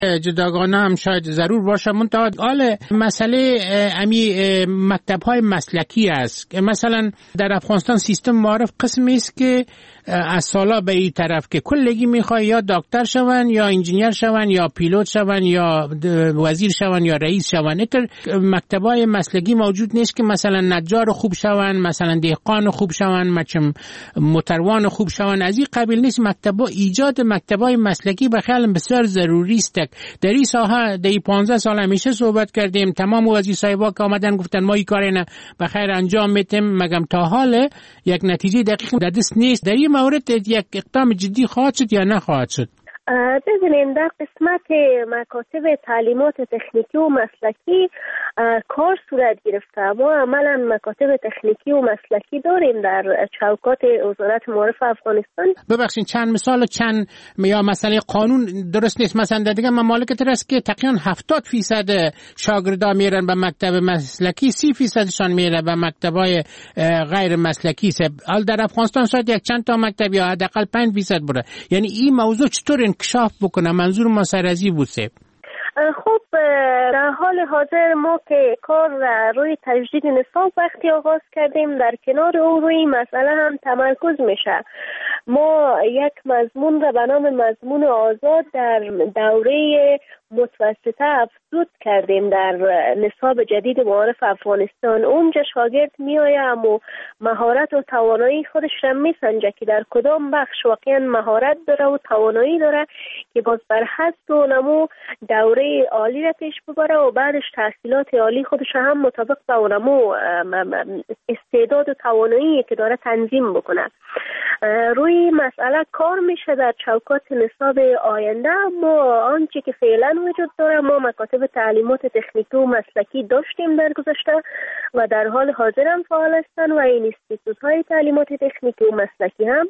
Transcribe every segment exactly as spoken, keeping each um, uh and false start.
جداگانه هم شاید ضرور باشه. منتها حال مسئله امی مکتب های مسلکی است. مثلا در افغانستان سیستم معارف قسمی است که از سالا به این طرف که کلگی میخوای یا دکتر شون یا انجینیر شون یا پیلوت شون یا وزیر شون یا رئیس شون. اینطور مکتبای مسلکی موجود نیست که مثلا نجار خوب شون، مثلا دهقان خوب شون، مچم موتروان خوب شون. از این قبیل نیست. مکتبا ایجاد مکتبای مسلکی به خیال بسیار ضروری است. در این ساحه در پانزده سال همیشه صحبت کردیم. تمام وزیر صاحبا که آمدن گفتن ما این کار اینا به خیر انجام میدیم، مگم تا حال یک نتیجه دقیق در دست نیست. در این مورد یک اقدام جدی خواهد شد یا نخواهد شد؟ ببینیم در قسمت مکاتب تعلیمات تکنیکی و مسلکی کار صورت گرفته. ما عملا مکاتب تکنیکی و مسلکی داریم در چوکات وزارت معارف افغانستان. ببخشید چند مثال چند یا مسئله قانون درست نیست. مثلا در دیگه ممالک است که تقریبا هفتاد فیصد شاگردا میرن به مکتب مسلکی، سی فیصدشان میره به مکتبای غیر مسلکی. حال در افغانستان شاید یک چند تا مکتب یا حداقل پنج فیصد بوده. یعنی این موضوع چطور انکشاف بکنه؟ منظور ما سرازی بوده. خب در حال حاضر ما که کار روی تجدید نصاب وقتی آغاز کردیم، در کنار او روی مسئله هم تمرکز میشه. ما یک مضمون را به نام مضمون آزاد در دوره متوسطه افزود کردیم در نصاب جدید معارف افغانستان. اونجا شاگرد میآید و مهارت و توانایی خودش را میسنجه که در کدام بخش واقعا مهارت داره و توانایی داره که باز بر حسب و نمو دوره عالی را پیش ببره و بعدش تحصیلات عالی خودش هم مطابق با اونمو استعداد و توانایی که داره تنظیم بکنه. روی مسئله کار میشه در چوکات نصاب آینده. ما آنچه که فعلا وجود داره، ما مکاتب تعلیمات تکنیکی و مسلکی داشتیم در گذشته و در حال حاضر هم فعال هستند و این اینستیتوت های تعلیمات تکنیکی و مسلکی هم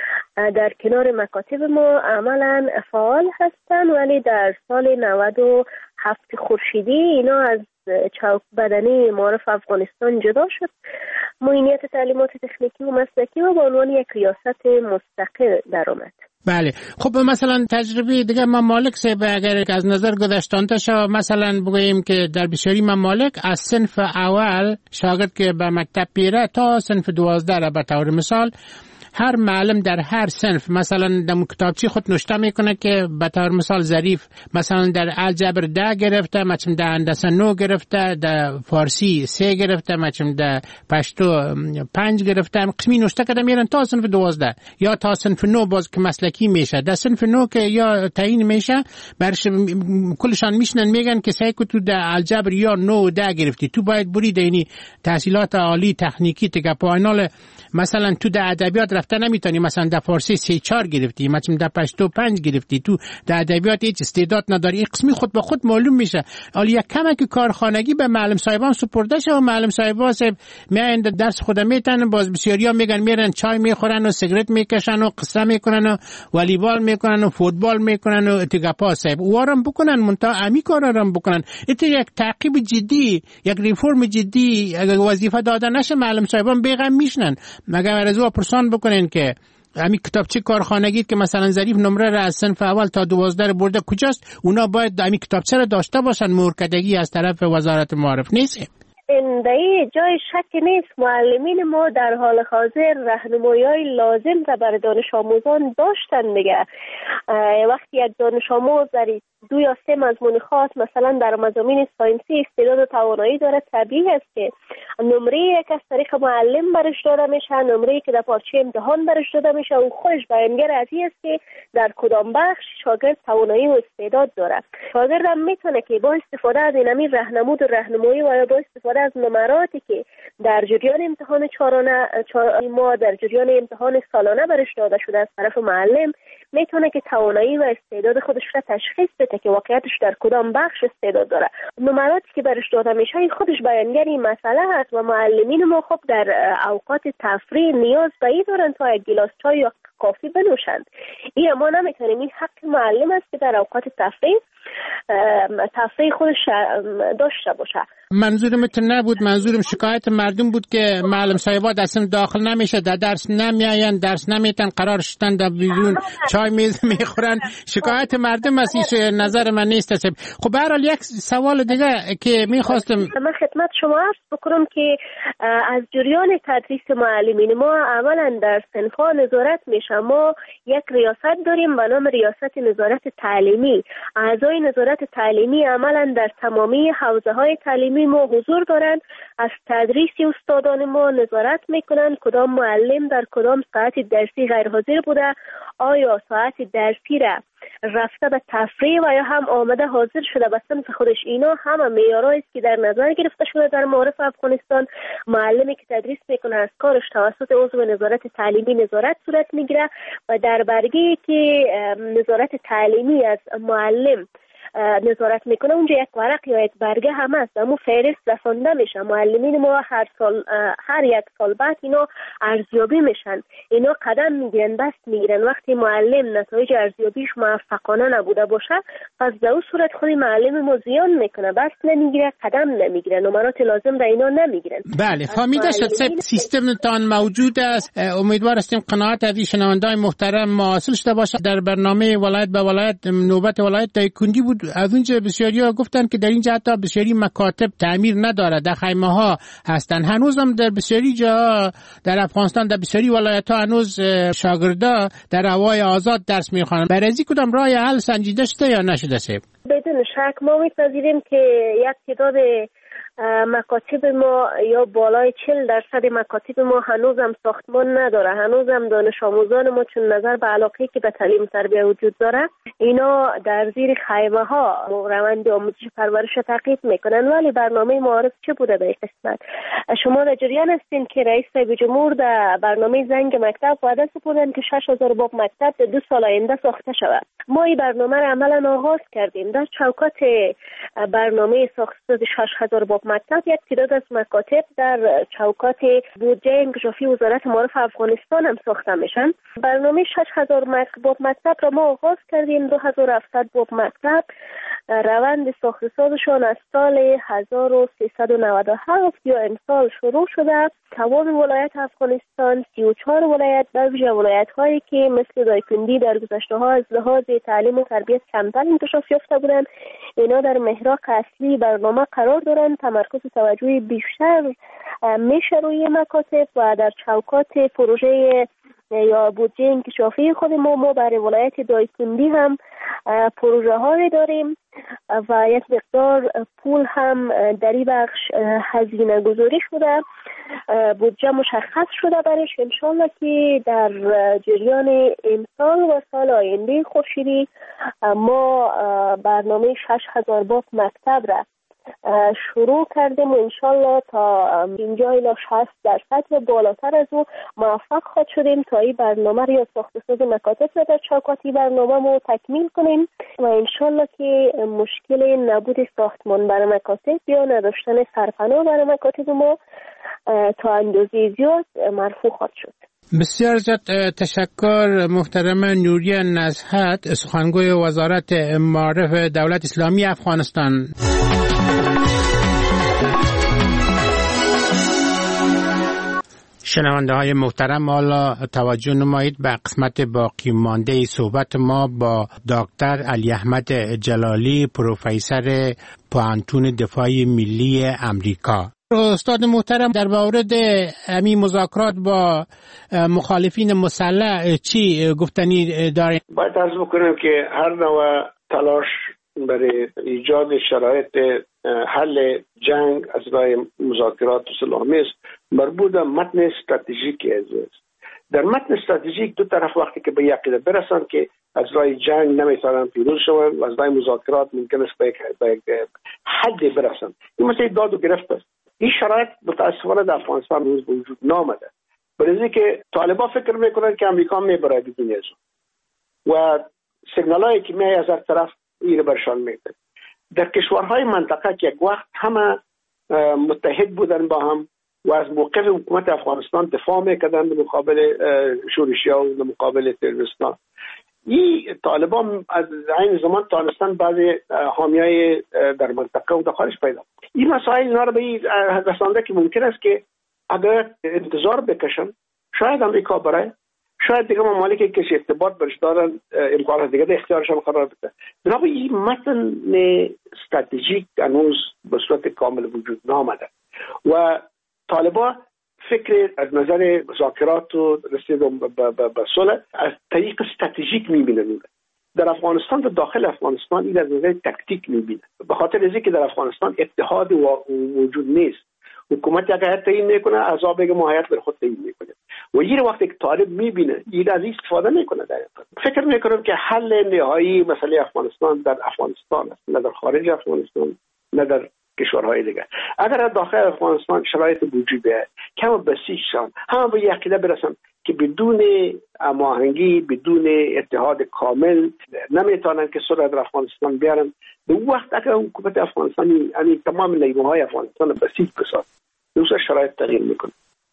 در کنار مکاتب ما عملا فعال هستند، ولی در سال نود و هفت خورشیدی اینا از چوک بدنی معارف افغانستان جدا شد. معینیت تعلیمات تکنیکی و مسلکی و به عنوان یک ریاست مستقل در آمد. بله. خب مثلا تجربه دیگه ممالک سه اگر از نظر گذشتانه شود، مثلا بگوییم که در بسیاری ممالک از صنف اول شاگرد که به مکتب پیره تا صنف دوازده را به طور مثال هر معلم در هر صنف مثلا در کتابچه خود نوشته میکنه که به طور مثال ظریف مثلا در الجبر ده گرفته، مثلا در هندسه نو گرفته، در فارسی سه گرفته، مثلا در پشتو پنج گرفته. قسمی نوشته کرده میرن تا صنف دوازده یا تا صنف نو باز که مسلکی میشه. در صنف نو که یا تعیین میشه برش کلشان میشنن میگن که سعی کو تو در الجبر یا نو ده گرفتی، تو باید بری دینی تحصیلات عالی تکنیکی تگه پایینال. مثلا تو در ادبیات رفته نمیتونی، مثلا در فارسی سه چهار گرفتی، مثلا در پشتو پنج گرفتی، تو در ادبیات هیچ استعداد نداری. این قسمی خود به خود معلوم میشه. حالا یک کمک کارخانگی به معلم صاحبان سپرده شه و معلم صاحبا میایند درس خود میتن، باز بسیاریا میگن میرن چای میخورن و سیگرت میکشن و قصه میکنن و والیبال میکنن و فوتبال میکنن و اتگاپا صاحب وارم بکنن منتها امی کارام بکنن. این یک تعقیب جدی، یک ریفرم جدی اگه وظیفه داده نشه معلم صاحبان بیغم میشنن. مگر از او پرسان بکنین که همین کتابچه کارخانگی که مثلا ظریف نمره را از صنف اول تا دوازده برده کجاست؟ اونا باید همین کتابچه را داشته باشن. مورکدگی از طرف وزارت معارف نیست. این در جای شک نیست. معلمین ما در حال حاضر راهنمایی لازم را برای دانش آموزان داشتن دیگه. وقتی یک دانش آموز در دو یا سه مضمون خاص مثلا در مضامین ساینسی استعداد و توانایی داره، طبیعی است که نمره یک از طریق معلم برش داده میشه، نمره که در پارچه امتحان برش داده میشه و خودش بیانگر از این است که در کدام بخش شاگرد توانایی و استعداد داره. شاگرد هم میتونه که با استفاده از این همین راهنمود و راهنمایی و با استفاده از نمراتی که در جریان امتحان چهارانه ما در جریان امتحان سالانه برش داده شده از طرف معلم میتونه که توانایی و استعداد خودش را تشخیص بده که واقعیتش در کدام بخش استعداد داره. نمراتی که برش داده میشه خودش بیانگر این مسئله هست و معلمین ما خب در اوقات تفریح نیاز به این دارن تا یک گلاس چای یا کافی بنوشند. این ما نمیتونیم، این حق معلم است که در اوقات تفریح تفریح خودش داشته باشه. منظورم تو نبود، منظورم شکایت مردم بود که معلم صاحبات اصلا داخل نمیشه، در درس نمیاین، درس نمیتن، قرار شدن در بیرون چای میز میخورن. شکایت مردم است، نظر من نیست. خب به هر حال یک سوال دیگه که میخواستم من خدمت شما عرض بکنم که از جریان تدریس معلمین ما اولا در صنف‌ها نظارت میشه. ما یک ریاست داریم به نام ریاست نظارت تعلیمی. اعضای نظارت تعلیمی عملا در تمامی حوزه‌های تعلیمی ما حضور دارند، از تدریس استادان ما نظارت میکنند کدام معلم در کدام ساعت درسی غیر حاضر بوده، آیا ساعت درسی را رفته به تفریح و یا هم آمده حاضر شده به صنف خودش. اینا همه معیارهایی است که در نظر گرفته شده در معارف افغانستان. معلمی که تدریس میکنه از کارش توسط عضو نظارت تعلیمی نظارت صورت میگیره و در برگه‌ای که نظارت تعلیمی از معلم نظارت میکنه اونجا یک ورق یا یک برگه هم هست، اما فهرست رسانده میشه. معلمین ما هر سال هر یک سال بعد اینا ارزیابی میشن، اینا قدم میگیرن، دست میگیرن. وقتی معلم نتایج ارزیابیش موفقانه نبوده باشه پس در اون صورت خود معلم ما زیان میکنه، بس نمیگیره، قدم نمیگیره، نمرات لازم را اینا نمیگیرن. بله فهمیده شد. سیستم تان موجود است. امیدوار هستیم قناعت از شنوندگان محترم حاصل شده باشه. در برنامه ولایت به ولایت نوبت ولایت دایکندی بود. از اونجا بسیاری‌ها گفتن که در اینجا حتی بسیاری مکاتب تعمیر نداره، در خیمه‌ها هستن. هنوزم در بسیاری جاها در افغانستان در بسیاری ولایت‌ها هنوز شاگردا در هوای آزاد درس می‌خوانند. برای از کدام راه حل سنجیده شده یا نشده است؟ بدون شک ما می‌پذیریم که یک تعداد مکاتب ما یا بالای چهل درصد مکاتب ما هنوزم ساختمان نداره، هنوزم دانش آموزان ما چون نظر به علاقه که به تعلیم تربیه وجود داره اینا در زیر خیمه ها روند آموزش پرورش تعقیب میکنن. ولی برنامه معارف چه بوده به این قسمت؟ شما در جریان هستین که رئیس صاحب جمهور در برنامه زنگ مکتب وعده سپردن که شش هزار باب مکتب در دو سال آینده ساخته شود. ما این برنامه را عملا آغاز کردیم. در چوکات برنامه ساخت شش هزار باب مکتب یک تعداد از مکاتب در چوکات بودجه انکشافی وزارت معارف افغانستان هم ساخته میشن. برنامه شش هزار باب مکتب را ما آغاز کردیم. دو هزار و هفتصد باب مکتب روند ساخت سازشان از سال هزار و سیصد و نود و هفت یا امسال شروع شده. تمام ولایت افغانستان سی و چهار ولایت در ویژه ولایت هایی که مثل دایکندی در گذشته ها از لحاظ تعلیم و تربیت کمتر انکشاف یافته بودند، اینا در محراق اصلی برنامه قرار دارند. تمرکز توجه بیشتر میشه روی مکاتب و در چوکات پروژه یا بودجه انکشافی خود ما ما برای ولایت دایکندی هم پروژه های داریم و یک مقدار پول هم در این بخش هزینه گذاری شده، بودجه مشخص شده برش. انشالله که در جریان امسال و سال آینده خورشیدی ما برنامه شش هزار باب مکتب را شروع کردیم و انشالله تا اینجا الی شصت درصد و بالاتر از او موفق خواهد شدیم تا این برنامه یا ساخت ساز مکاتب را در چوکاتی برنامه ما تکمیل کنیم و انشالله که مشکل نبود ساختمان برای مکاتب یا نداشتن سرپناه برای مکاتب ما تا اندازه زیاد مرفوع خواهد شد. بسیار زیاد تشکر محترم نوریه نزهت، سخنگوی وزارت معارف دولت اسلامی افغانستان. شنونده های محترم، حالا توجه نمایید به قسمت باقی مانده صحبت ما با دکتر علی احمد جلالی، پروفسور پوهنتون دفاع ملی امریکا. استاد محترم، در مورد همین مذاکرات با مخالفین مسلح چی گفتنی دارید؟ باید عرض بکنم که هر نوع تلاش برای ایجاد شرایط حل جنگ از راه مذاکرات صلح‌آمیز مربوط به متن استراتژیک است. در متن استراتژیک دو طرف وقتی که به یک عقیده برسن که از راه جنگ نمیتونن پیروز شوند و از راه مذاکرات ممکن است به یک حد برسن. این مثل داد و گرفت است. این شرایط متاسفانه در افغانستان روز به وجود نامده. برای که طالبان فکر میکنن که امریکا میبره بدون ازو و سیگنالایی که می از هر طرف این برشان میده. در کشورهای منطقه که یک وقت همه متحد بودن با هم و از موقف حکومت افغانستان دفاع میکردن در مقابل شورشی‌ها و در مقابل تروریستان، این طالبان از این زمان تانستن بعضی حامیای در منطقه و در خارج پیدا. این مسائل اینا رو به این رسانده که ممکن است که اگر انتظار بکشن شاید امریکا برای شاید دیگه ممالک که ارتباط برش دارن امکانات دیگه در اختیارشان قرار بده. بنابراین این متن استراتژیک هنوز به صورت کامل وجود نآمده و طالبان فکر از نظر مذاکرات و رسیدن به صلح از طریق استراتژیک می‌بینن. در افغانستان در داخل افغانستان این از نظر تاکتیک می‌بینه، به خاطر اینکه در افغانستان اتحاد وجود نیست. حکومت اگر تعیین میکنه عذاب بگه ماهیت بر خود تعیین میکنه و این وقتی که طالب میبینه این از استفاده میکنه. در فکر میکنم که حل نهایی مسئله افغانستان در افغانستان است، نه در خارج افغانستان، نه در کشورهای دیگر. اگر داخل افغانستان شرایط وجود بیاید کم بسیج شان همه به یقینه برسن که بدون هماهنگی، بدون اتحاد کامل نمیتونن که صلح در افغانستان بیارن. به وقت اگر حکومت افغانستان یعنی تمام نیروهای افغانستان بسیج بسازد دوسر شرایط تغییر میکنه،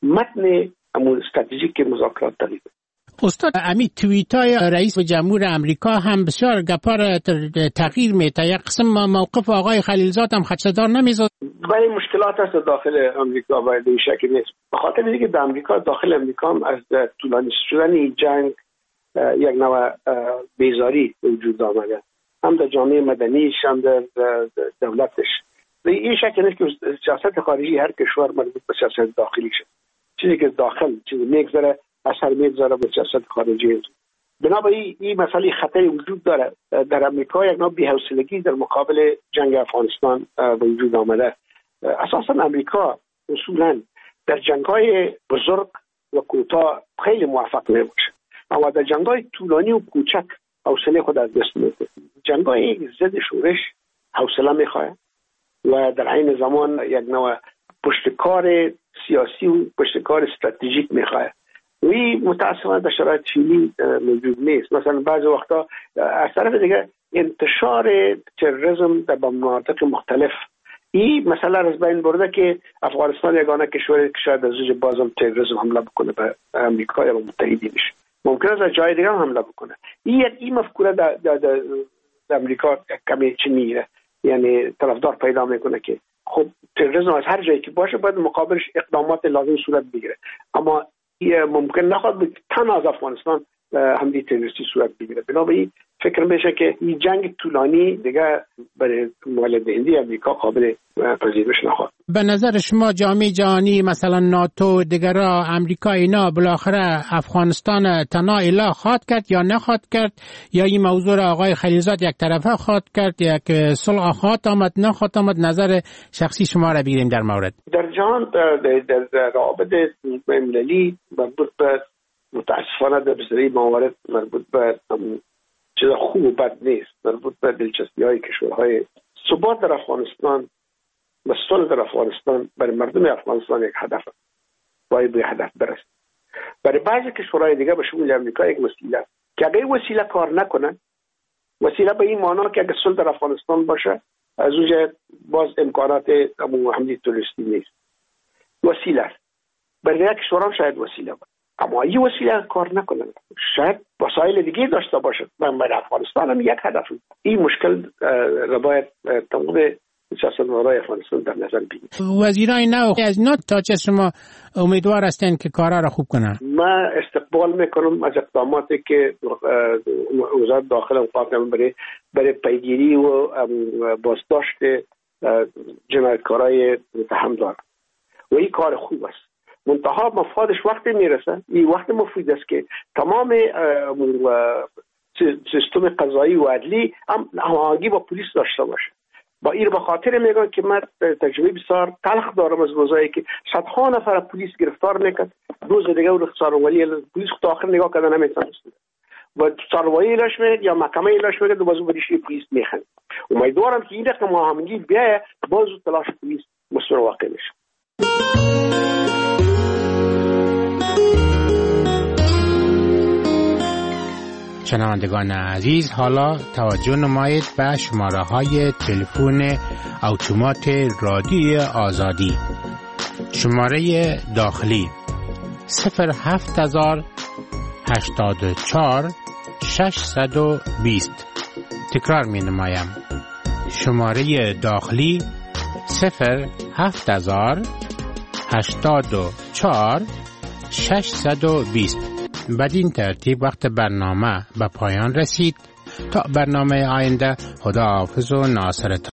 متن امور استراتژیک مذاکرات تغییر. استاد امی توییتای رئیس جمهور امریکا هم بسیار گپار تغییر میده. یک قسم موقف آقای خلیلزاد هم خدشه‌دار نمیزد. ولی مشکلات هست داخل امریکا و این شکل نیست. به خاطر اینکه در امریکا داخل امریکا هم از طولانی شدن این جنگ یک نوع بیزاری وجود آمده، هم در جامعه مدنیش هم در دولتش. این شکل نیست که سیاست خارجی هر کشور مربوط به سیاست داخلی شد. چیزی که داخل چیزی میگذره اثر میگذاره به سیاست خارجی. بنابراین این مسئله خطری وجود داره در امریکا، یک نوع بی‌حوصلگی در مقابل جنگ افغانستان وجود آمده. اساسا امریکا اصولا در جنگ‌های بزرگ و کوتاه خیلی موفق نمیشه، اما در جنگ‌های طولانی و کوچک حوصله خود از دست میده. جنگ‌های ضد شورش حوصله میخواد و در عین زمان یک نوع پشتکار سیاسی و پشتکار استراتژیک میخواد. وی متاسفانه در شرایط فعلی موجود نیست. مثلا بعضی وقتا از طرف دیگه انتشار تروریسم در مناطق مختلف این مسئله از بین برده که افغانستان یگانه کشوری که شاید از زوج بازم تروریسم حمله بکنه به امریکا یا متحدینش، ممکن است از جای دیگه هم حمله بکنه. این این مفکوره در, در, در, در امریکا کمی چنیه، یعنی طرفدار پیدا میکنه که خب تروریسم از هر جایی که باشه باید مقابلش اقدامات لازم صورت بگیره، اما ممکن نخواهد بود تنها از افغانستان همدی تروریستی صورت بگیره. بنابراین فکر میشه که این جنگ طولانی دیگه برای مولدهندی امریکا قابل پذیرش نخواهد. به نظر شما جامعه جهانی مثلا ناتو دیگرا امریکا اینا بالاخره افغانستان تنها اله خواهد کرد یا نخواهد کرد، یا این موضوع را آقای خلیلزاد یک طرفه خواهد کرد، یک صلح خواهد آمد نخواهد آمد؟ نظر شخصی شما را بگیریم در مورد. در جهان در روابط بین‌المللی مربوط به متاسفانه در بسیاری موارد مربوط به چیز خوب و بد نیست، مربوط به دلچسپی های کشورهای. ثبات در افغانستان و صلح در افغانستان برای مردم افغانستان یک هدف است، باید به هدف برسد. برای بعضی کشورهای دیگه به شمول امریکا یک وسیله است که اگه این وسیله کار نکنه، وسیله به این معنا که اگه صلح در افغانستان باشه از اونجا باز امکانات حمله تروریستی نیست، وسیله است. برای یک کشورها شاید وسیله باشه، اما این وسیله کار نکنه شاید وسایل دیگه داشته باشد. من برای افغانستان هم یک هدف. این مشکل را باید تمام سیاستمدارای افغانستان در نظر بگیرید. وزیرای نو از اینا تا چه شما امیدوار هستین که کارا را خوب کنن؟ من استقبال میکنم از اقداماتی که وزارت داخل مقام برای برای پیگیری و بازداشت جنایتکارای متهم دارد و این کار خوب است. منتها مفادش وقتی میرسه، این وقت مفید است که تمام سیستم قضایی و عدلی هم هماهنگی با پلیس داشته باشه. با این به خاطر میگم که من تجربه بسیار تلخ دارم از روزایی که صدها نفر پلیس گرفتار میکرد، روز دیگه اون سروایی پلیس تا آخر نگاه کردن نمیتونست و سروایی اعلاش میکرد یا محکمه اعلاش میکرد و باز بودیش پلیس میخند. امیدوارم که این رقم هماهنگی بیاید، باز تلاش پلیس مسئول واقع میشه. شنوندگان عزیز، حالا توجه نمایید به شماره های تلفن اتومات رادیوی آزادی. شماره داخلی صفر هفت هزار هشتاد و چهار ششصد و بیست. تکرار می نمایم. شماره داخلی صفر هفت هزار هشتاد و چهار ششصد و بیست. بدین ترتیب وقت برنامه به پایان رسید. تا برنامه آینده، خداحافظ و ناصرت.